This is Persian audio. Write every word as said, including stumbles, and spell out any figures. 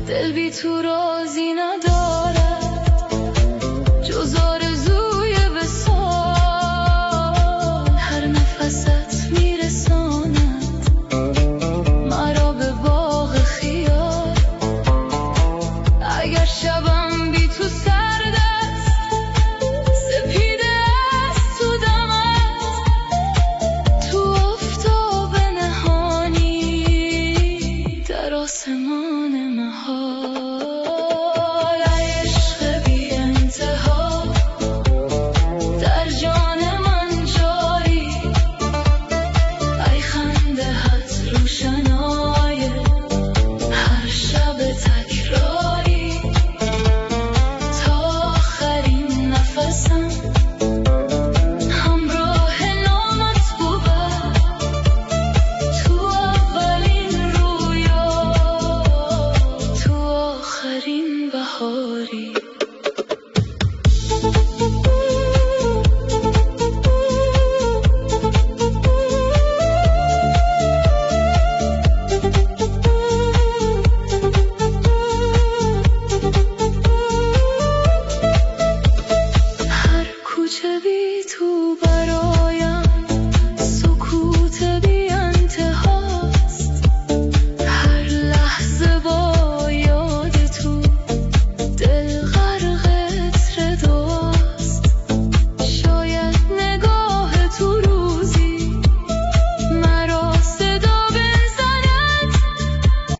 دل بی تو رازی نداره جز آرزوی وصال. هر نفست میرساند مرا به باغ خیال. اگر شبم بی تو سرد است، سپیده است تو دمت، تو آفتاب نهانی در آسمان محال. عشق بی انتها در جان من جاری، ای خنده هات روشنای هر شب تکراری. تا آخرین نفسم همراه نامت بود، تو اولین رویا، تو آخرین بهاری. هر کوچه بی تو برایم